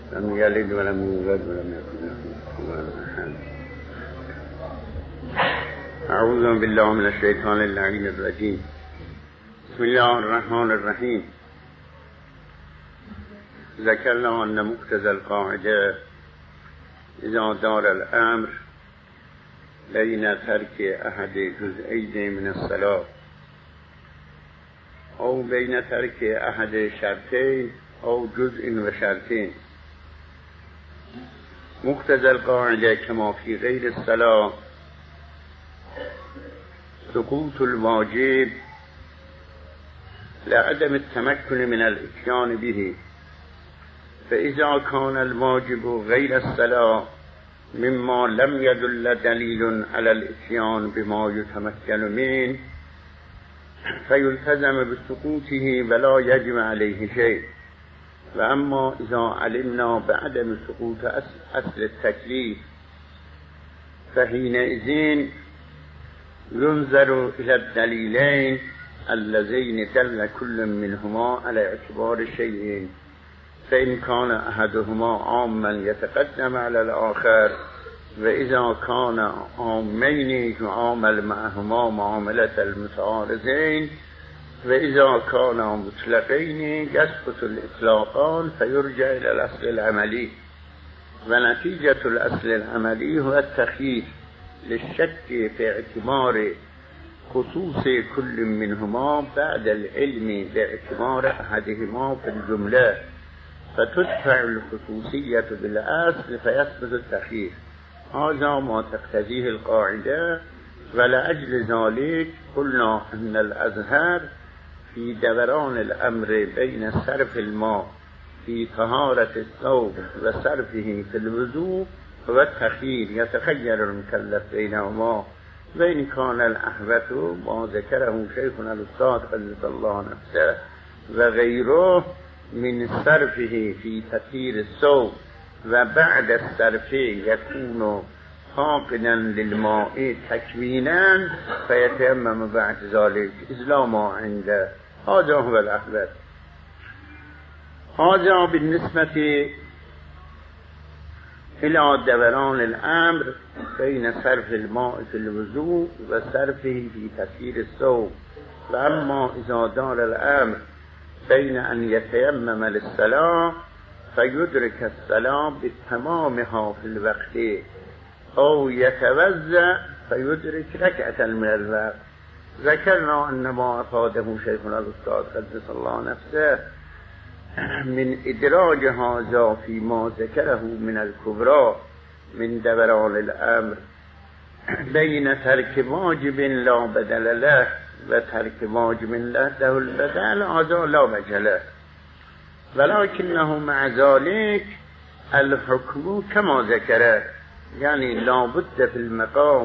لم يلد ولم يولد ولم يكن له كفوا أحد. أعوذ بالله من الشيطان اللعين الرجيم. بسم الله الرحمن الرحيم. ذكرنا أن مقتضى القاعدة إذا دار الأمر بين ترك أحد جزئين من الصلاة أو بين ترك أحد شرطين أو جزء وشرطين. مقتضى القاعدة كما في غير الصلاة سقوط الواجب لعدم التمكن من الاتيان به، فإذا كان الواجب غير الصلاة مما لم يدل دليل على الاتيان بما يتمكن منه فيلتزم بسقوطه ولا يجب عليه شيء. وأما إذا علمنا بعدم سقوط أصل التكليف فحينئذ ينظر إلى الدليلين اللذين دل كل منهما على اعتبار الشيئين، فإن كان أحدهما عاما يتقدم على الآخر، وإذا كان عامين يعامل معهما معاملة المتعارضين، وإذا كان مطلقين يسقط الإطلاقان فيرجع إلى الأصل العملي. ونتيجة الأصل العملي هو التخيير للشك في اعتبار خصوص كل منهما بعد العلم باعتبار أحدهما في الجملة، فتدفع الخصوصية بالأصل فيثبت التخيير. هذا ما تقتضيه القاعدة، ولأجل ذلك قلنا أن الأظهر في دوران الأمر بين صرف الماء في طهارة الثوب وصرفه في الوضوء هو التخيير، يتخير المكلف بينهما، وإن كان الأحوط ما ذكره شيخنا الأستاذ قدس الله نفسه وغيره من صرفه في تطهير الثوب وبعد الصرف يكون فاقدا للماء تكوينا فيتيمم بعد ذلك إذ لا ماء عنده. هذا هو الأحوط. هذا بالنسبة إلى دوران الأمر بين صرف الماء في الوضوء وصرفه في تطهير الثوب. وأما إذا دار الأمر بين أن يتيمم للصلاة فيدرك الصلاة بتمامها في الوقت أو يتوضأ فيدرك ركعة من الوقت. ذكرنا أن ما أفاده شيخنا الأستاذ قدس الله نفسه من إدراج هذا فيما ذكره من الكبرى من دوران الأمر بين ترك واجب لا بدل له وترك واجب له البدل، هذا لا وجه له، ولكنه مع ذلك الحكم كما ذكره، يعني لا بد في المقام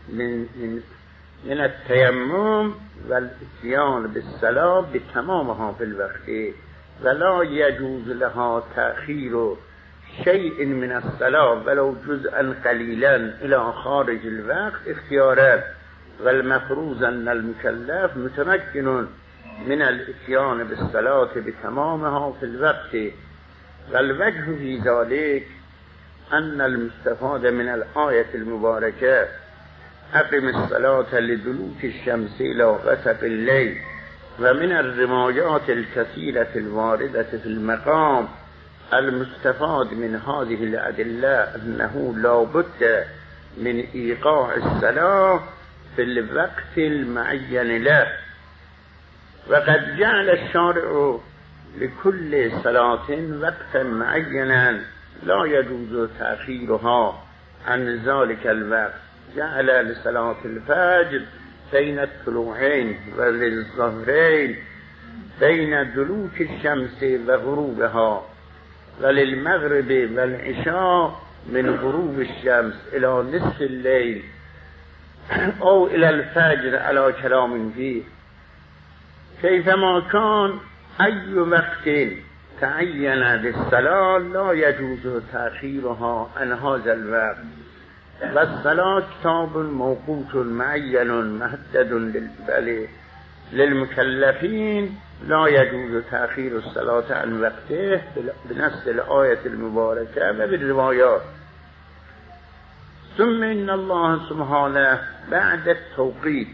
من التيمم والاتيان بالصلاة بتمامها في الوقت، ولا يجوز لها تأخير شيء من الصلاة ولو جزءا قليلا إلى خارج الوقت اختيارات. والمفروض أن المكلف متمكن من الاتيان بالصلاة بتمامها في الوقت. والوجه في ذلك أن المستفاد من الآية المباركة أقم الصلاة لدلوك الشمس إلى غسق الليل، ومن الروايات الكثيرة الواردة في المقام المستفاد من هذه الأدلة أنه لا بد من إيقاع الصلاة في الوقت المعين له. وقد جعل الشارع لكل صلاة وقتا معينا لا يجوز تأخيرها عن ذلك الوقت. جعل لصلاة الفجر بين الطلوعين وللظهرين بين دلوك الشمس وغروبها، وللمغرب والعشاء من غروب الشمس إلى نصف الليل أو إلى الفجر على كلام فيه. كيفما كان أي وقت تعين للصلاة لا يجوز تأخيرها عن هذا الوقت. والصلاة كتاب موقوت معين محدد للمكلفين لا يجوز تأخير الصلاة عن وقته بنص الآية المباركة وبالروايات. ثم إن الله سبحانه بعد التوقيت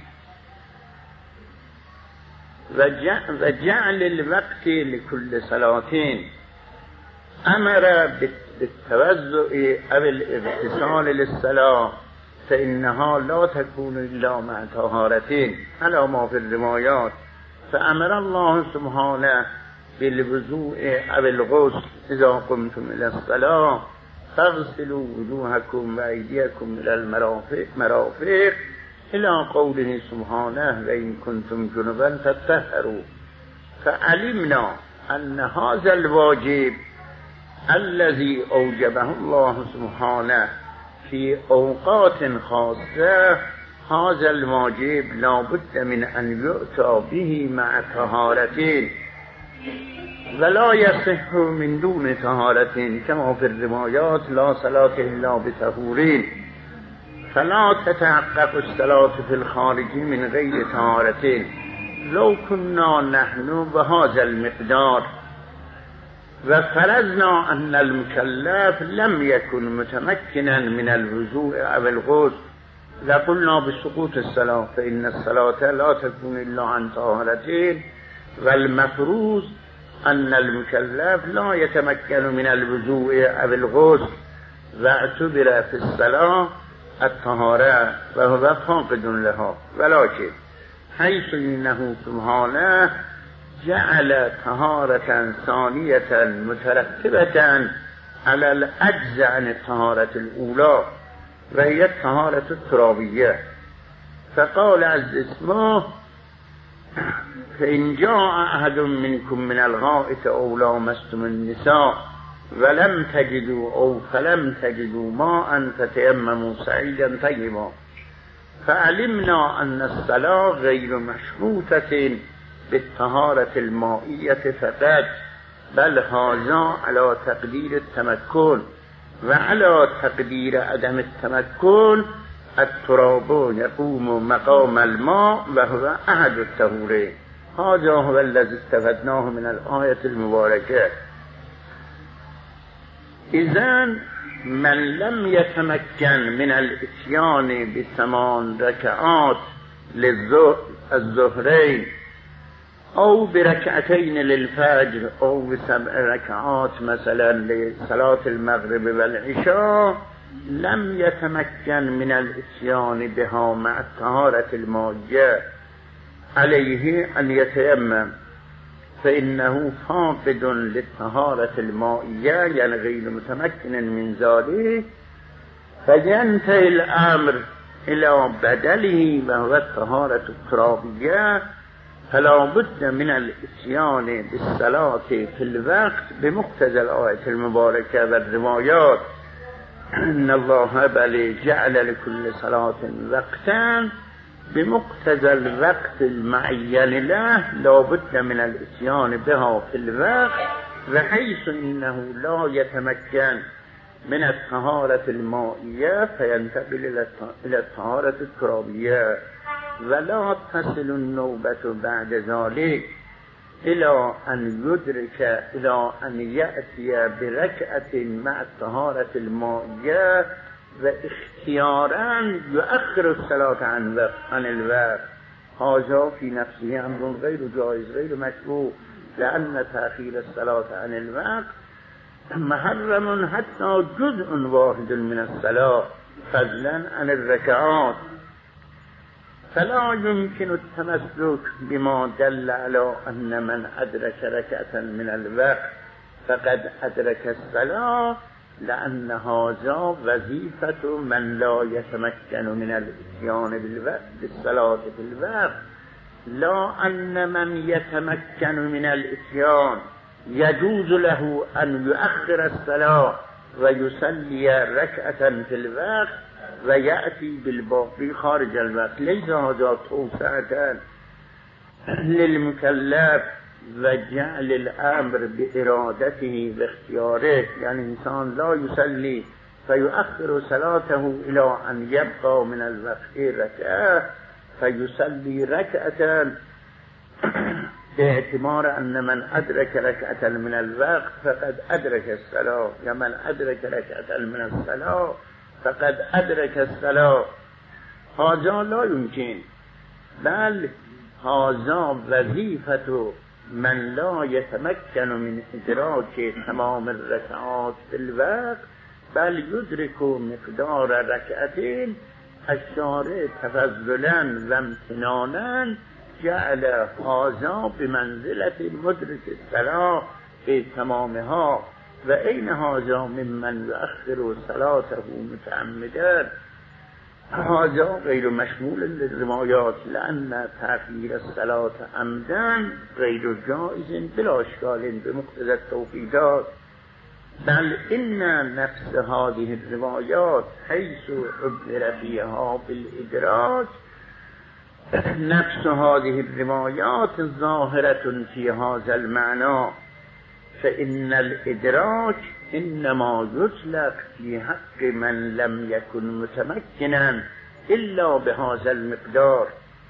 وجعل الوقت لكل صلاتين أمر بالتوزع أو الاغتسال للصلاة، فإنها لا تكون إلا مع طهارتين على ما في الروايات. فأمر الله سبحانه بالوضوء أو الغسل إذا قمتم إلى الصلاة، فاغسلوا وجوهكم وأيديكم إلى المرافق إلى قوله سبحانه وإن كنتم جنبا فطهروا. فعلمنا أن هذا الواجب الذي أوجبه الله سبحانه في أوقات خاصة، هذا الواجب لا بد من أن يؤتى به مع طهارتين، ولا يصح من دون طهارتين كما في الروايات لا صلاة إلا بطهورين. فلا تتحقق الصلاة في الخارج من غير طهارتين. لو كنا نحن بهذا المقدار وفرضنا أن المكلف لم يكن متمكنا من الوضوء أو الغسل لقلنا بسقوط الصلاة، فإن الصلاة لا تكون إلا عن طهارتين، والمفروض أن المكلف لا يتمكن من الوضوء أو الغسل، واعتبر في الصلاة الطهارة وهو فاقد لها. ولكن حيث إنه سبحانه جعل طهارة ثانية مترتبة على العجز عن الطهارة الأولى وهي الطهارة الترابية، فقال عز اسمه فإن جاء أحد منكم من الغائط أو لامستم النساء فلم تجدوا ماء فتيمموا صعيدا طيبا. فعلمنا أن الصلاة غير مشروطة بالطهارة المائية فقط، بل هذا على تقدير التمكن، وعلى تقدير عدم التمكن التراب يقوم مقام الماء وهو أحد الطهورين. هذا هو الذي استفدناه من الآية المباركة. إذن من لم يتمكن من الاتيان ب8 ركعات للظهرين أو بركعتين للفجر أو ب7 ركعات مثلا لصلاة المغرب والعشاء، لم يتمكن من الاتيان بها مع الطهارة المائية، عليه أن يتيمم، فإنه فاقد للطهارة المائية يعني غير متمكن من ذلك، فينتهي الأمر إلى بدله وهو الطهارة الترابية. فلا بد من الاتيان بالصلاة في الوقت بمقتضى الآية المباركة والروايات. إن الله بل جعل لكل صلاة وقتا، بمقتضى الوقت المعين له لا بد من الاتيان بها في الوقت، وحيث إنه لا يتمكن من الطهارة المائية فينتقل إلى الطهارة الترابية. ولا تصل النوبة بعد ذلك إلى أن يأتي بركعة مع الطهارة المائية واختيارا يؤخر الصلاة عن الوقت. هذا في نفسه أمر غير جائز غير مشروع، لأن تأخير الصلاة عن الوقت محرم حتى جزء واحد من الصلاة فضلا عن الركعات. فلا يمكن التمسك بما دل على أن من أدرك ركعة من الوقت فقد أدرك الصلاة، لأن هذا وظيفة من لا يتمكن من الاتيان بالصلاة في الوقت، لا أن من يتمكن من الاتيان يجوز له أن يؤخر الصلاة ويصلي ركعة في الوقت ويأتي بالباقي خارج الوقت. ليس هذا توسعة للمكلف وجعل الأمر بإرادته واختياره، يعني إنسان لا يصلي فيؤخر صلاته إلى أن يبقى من الوقت ركعة فيصلي ركعة باعتبار ان من ادرک رکعتا من الوقت فقد ادرک الصلاة یا من ادرک رکعتا من الصلاة فقد ادرک الصلاة. هذا لا يمكن، بل هذا وظیفة من لا يتمكن من ادراک تمام الرکعات في الوقت بل يدرك مقدار رکعتين. الشارع تفضلا و امتنانا جعل هذا بمنزلة مدرك الصلاة في تمامها و این هذا ممن يؤخر صلاته متعمدا. هذا غیر مشمول للروايات لأن تأخير الصلاة عمدا غیر جائز بلا اشكال بمقتضى التوقيتات. بل إن نفس هذه الروايات حيث عبر فيها بالإدراك، نفس هذه الروايات ظاهرة في هذا المعنى، فإن الإدراك إنما يطلق في حق من لم يكن متمكنا إلا بهذا المقدار،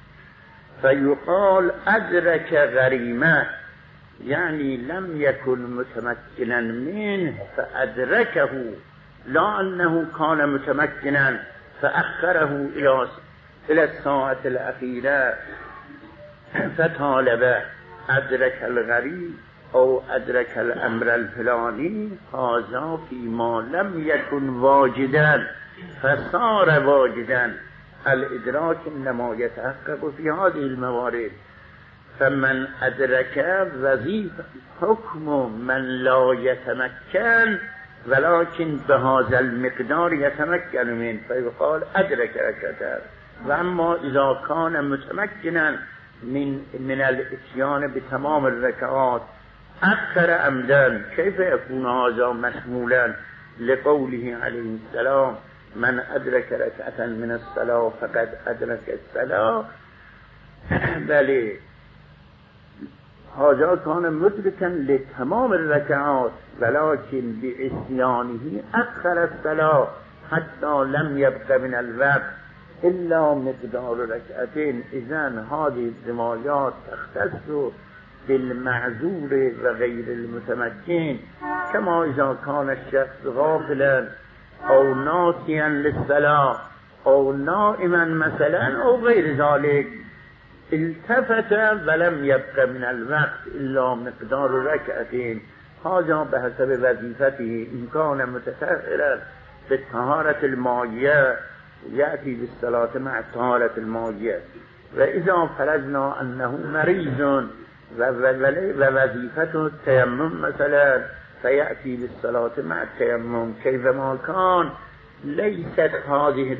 فيقال أدرك غريمة يعني لم يكن متمكنا منه فأدركه، لا أنه كان متمكنا فأخره إلى الساعة الأخيرة فطالب أدرك الغريب أو أدرك الأمر الفلاني، هذا فيما لم يكن واجدا فصار واجدا. الإدراك إنما يتحقق في هذه الموارد. فمن أدرك وظيفة حكم من لا يتمكن ولكن بهذا المقدار يتمكن منه فيقال أدرك ركعتين. وأما إذا كان متمكنا من الاتيان بتمام الركعات أكثر عمدا كيف يكون هذا مشمولا لقوله عليه السلام من أدرك ركعة من الصلاة فقد أدرك الصلاة؟ بل هذا كان مدركا لتمام الركعات ولكن بعصيانه أكثر الصلاة حتى لم يبق من الوقت إلا مقدار ركعتين. إذن هذه الروايات تختص بالمعذور وغير المتمكن، كما إذا كان الشخص غافلا أو ناسيا للصلاة أو نائما مثلا أو غير ذلك، التفت ولم يبق من الوقت إلا مقدار ركعتين، هذا بحسب وظيفته. إن كان متطهرا بالطهارة المائية يأتي بالصلاة مع الطهارة المائية، وإذا فرضنا أنه مريض ووظيفته التيمم مثلا فيأتي بالصلاة مع التيمم كيفما كان. ليست هذه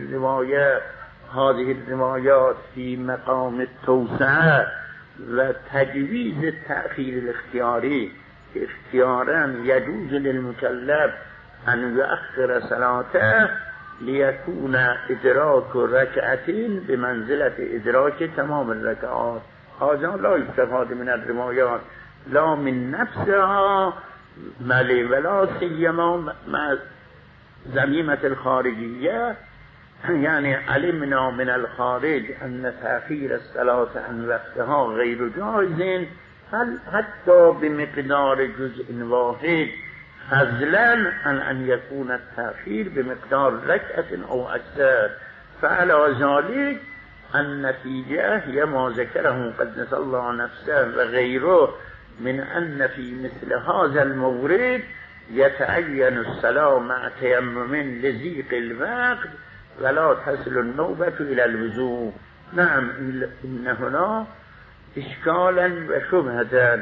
الروايات في مقام التوسعة وتجويز التأخير الاختياري. اختيارا يجوز للمكلف أن يؤخر صلاته ليكون إدراك ركعتين بمنزلة إدراك تمام الركعات. هذا لا يستفاد من الروايات لا من نفسها ملي ولا سيما مع ذميمة الخارجية. يعني علمنا من الخارج أن تأخير الصلاة عن وقتها غير جائز حتى بمقدار جزء واحد، فضلا عن أن يكون التأخير بمقدار ركعة أو أكثر. فعلى ذلك النتيجة هي ما ذكره قدس الله نفسه وغيره من أن في مثل هذا المورد يتعين الصلاة مع تيمم لضيق الوقت ولا تصل النوبة إلى الوضوء. نعم، إن هنا إشكالا وشبهة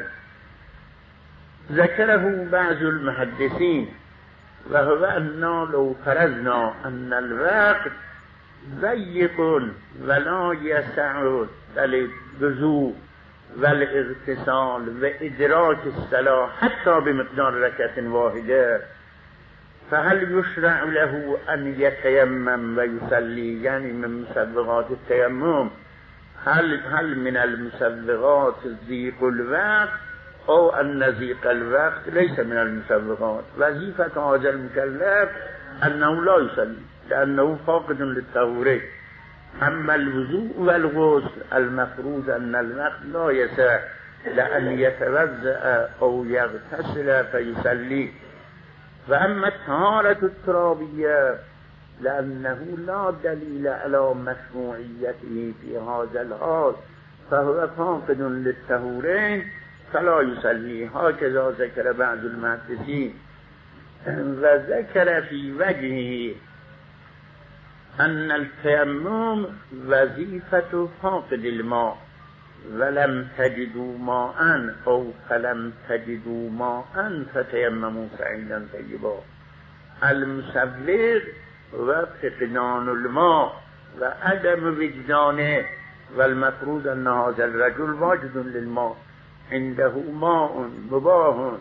ذكره بعض المحدثين، وهو أننا لو فرضنا أن الوقت ضيق ولا يسع الوضوء والاغتسال وإدراك الصلاة حتى بمقدار ركعة واحدة، فهل يشرع له أن يتيمم ويصلي؟ يعني من مسبغات التيمم هل من المسبغات ضيق الوقت أو أن ضيق الوقت ليس من المسبغات؟ وظيفة هذا المكلف أنه لا يصلي لأنه فاقد للطهورة. أما الوضوء والغسل المفروض أن الوقت لا يسع لأن يتوضأ أو يغتسل فيصلي. وأما الطهارة الترابية لأنه لا دليل على مشروعيته في هذا الحال فهو فاقد للطهورين فلا يصلي. هكذا ذكر بعض المحدثين. وذكر في وجهه أن التيمم وظيفة فاقد الماء ولم تجدوا ماء أو فلم تجدوا ماء فتيمموا صعيدا طيبا. المسبب وفقدان الماء وعدم وجدانه، والمفروض أن هذا الرجل واجد للماء، عنده ماء مباح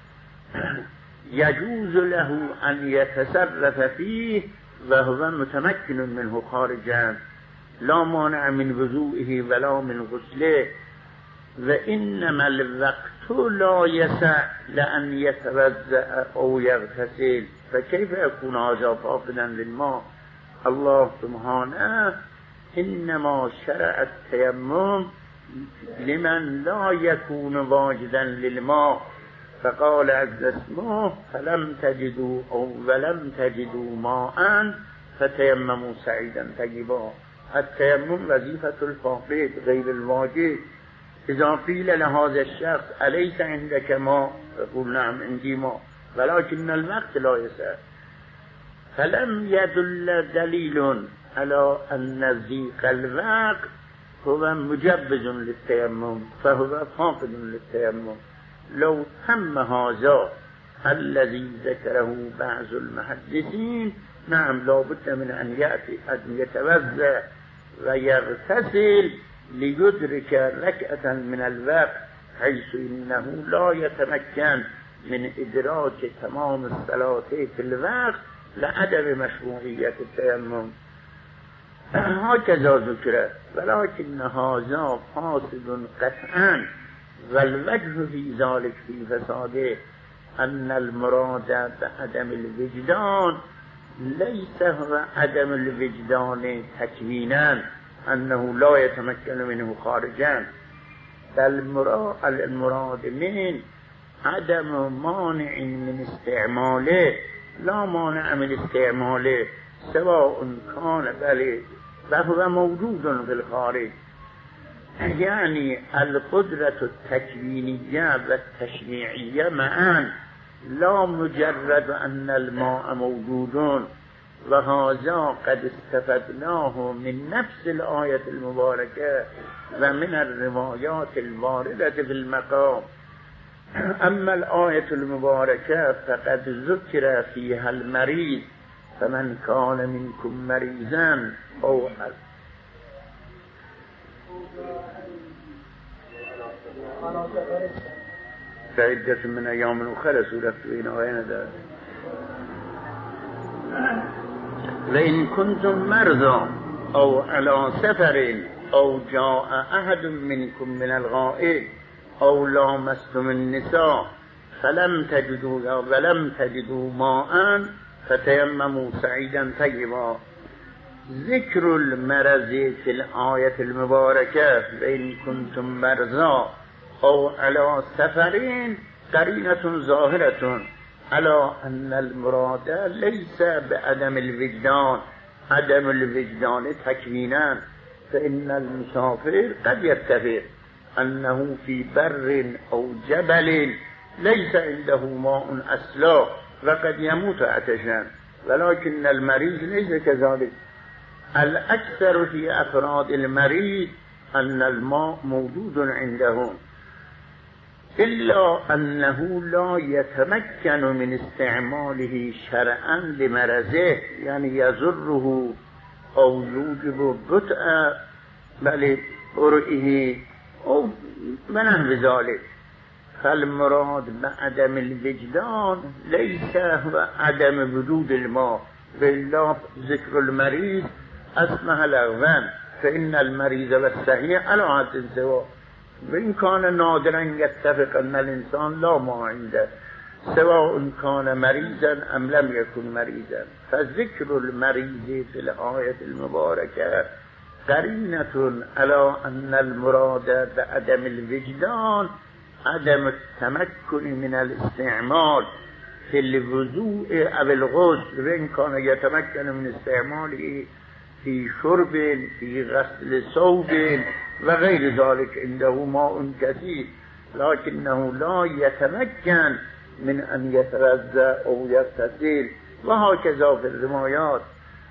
يجوز له أن يتصرف فيه وهو متمكن منه خارجا، لا مانع من وضوئه ولا من غسله. وإنما الوقت لا يسع لأن يتوضأ أو يغتسل، فكيف يكون هذا فاقدا للماء؟ الله سبحانه إنما شرع التيمم لمن لا يكون واجدا للماء، فقال عز اسمه فلم تجدوا أو ولم تجدوا ماء فتيمموا صعيدا طيبا. التيمم وظيفة الفاقد غير الواجد. إذا قيل لهذا الشخص أليس عندك ماء؟ يقول نعم عندي ماء ولكن الوقت لا يسع. فلم يدل دليل على أن ضيق الوقت هو مجبز للتيمم فهو فاقد للتيمم. لو تم هذا الذي ذكره بعض المحدثين نعم لا بد من أن يأتي أن يتوضأ ويغتسل ليدرك ركعة من الوقت، حيث إنه لا يتمكن من إدراك تمام الصلاة في الوقت لعدم مشروعية التيمم. هكذا ذكر، ولكن هذا فاسد قطعا. والوجه في ذلك في فساده أن المراد بعدم الوجدان ليس هو عدم الوجدان تكوينا أنه لا يتمكن منه خارجا، بل المراد من عدم مانع من استعماله، لا مانع من استعماله سواء كان بل وهو موجود في الخارج. يعني القدرة التكوينية والتشريعية معا، لا مجرد أن الماء موجود. وهذا قد استفدناه من نفس الآية المباركة ومن الروايات الواردة في المقام. أما الآية المباركة فقد ذكر فيها المريض، فمن كان منكم مريضا أو فعدة من أيام أخرى سورة وين وين ده. وإن كنتم مرضى أو على سفر أو جاء أحد منكم من الغائط أو لامستم النساء فلم تجدوا ماء فتيمموا صعيدا طيبا. ذكر المرض في الآية المباركة وإن كنتم مرضى أو على سفرين قرينة ظاهرة على أن المراد ليس بعدم الوجدان، عدم الوجدان تكوينا، فإن المسافر قد يتفق أنه في بر أو جبل ليس عنده ماء أصلا وقد يموت عطشا، ولكن المريض ليس كذلك. الأكثر في أفراد المريض أن الماء موجود عندهم، إلا أنه لا يتمكن من استعماله شرعا لمرضه، يعني يضره أو يوجب بطء بل برئه أو منه ذلك. فالمراد بعدم الوجدان ليس هو عدم وجود الماء، بالله ذكر المريض أسمها لغوا، فإن المريض والصحيح على حد سواء، وإن كان نادرا يتفق أن الإنسان لا ماء عنده سواء كان مريضا أم لم يكن مريضا. فذكر المريض في الآية المباركة قرینة على ان المراد بعدم الوجدان عدم التمكن من الاستعمال في الوضوء او الغسل، وان كان يتمكن من استعماله في شرب، في غسل ثوب و غیر ذلك عنده ماء كثير، لكنه لا يتمكن من ان يتوضا او يغتسل. وهكذا في الروايات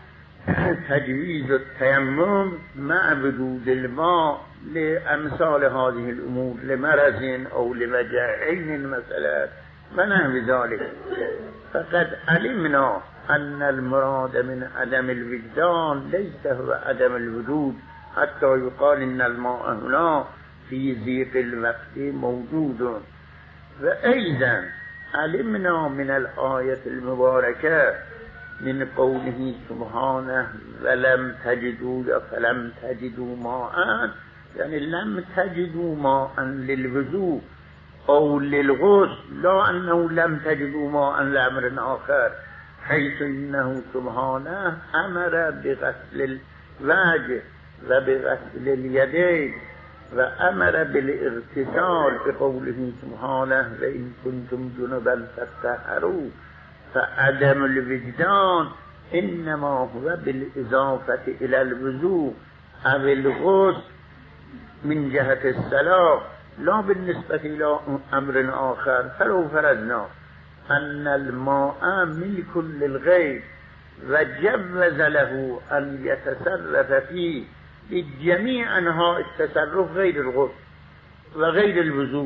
تجويز التيمم مع وجود الماء لأمثال هذه الأمور، لمرض أو لوجعين مثلا ونحو ذلك. فقد علمنا أن المراد من عدم الوجدان ليس هو عدم الوجود، حتى يقال إن الماء هنا في ضيق الوقت موجود. وأيضا علمنا من الآية المباركة من قوله سبحانه ولم تجدوا فلم تجدوا ماء، يعني لم تجدوا ماء للوضوء أو للغسل، لا أنه لم تجدوا ماء لأمر آخر، حيث إنه سبحانه أمر بغسل الوجه وبغسل اليدين وأمر بالاغتسال بقوله سبحانه وإن كنتم جنبا فاطهروا. فعدم الوجدان إنما هو بالإضافة إلى الوضوء أو الغسل من جهة الصلاة، لا بالنسبة إلى أمر آخر. فلو فرضنا أن الماء ملك للغير وجوز له أن يتصرف فيه بجميع أنواع التصرف غير الغسل وغير الوضوء،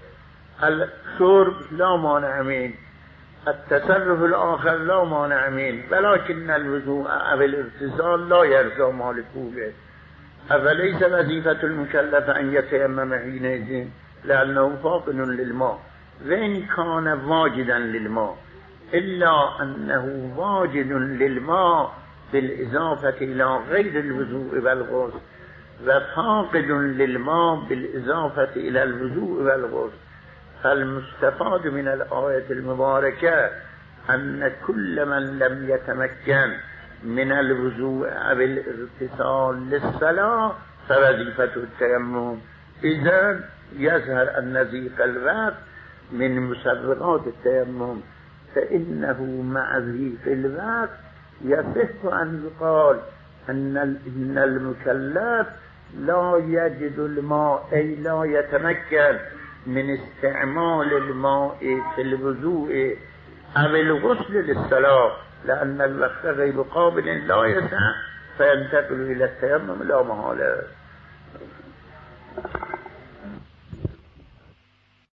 الشرب لا مانع منه، التصرف الآخر لا مانع منه، ولكن الوضوء أو الاغتسال لا يرجى مالكه. أفليس وظيفة المكلف أن يتيمم حينئذ لأنه فاقد للماء، وإن كان واجدا للماء، إلا أنه واجد للماء بالإضافة إلى غير الوضوء والغسل، وفاقد للماء بالإضافة إلى الوضوء والغسل. فالمستفاد من الآية المباركة أن كل من لم يتمكن من الوضوء أو الاغتسال للصلاة فوظيفة التيمم. إذن يظهر أن ضيق الوقت من مسببات التيمم، فإنه مع ضيق الوقت يصح أن يقال أن المكلف لا يجد الماء، أي لا يتمكن من استعمال الماء في الوضوء أو الغسل للصلاة، لأن الوقت غير قابل لا يسع، فينتقل إلى التيمم لا محالة.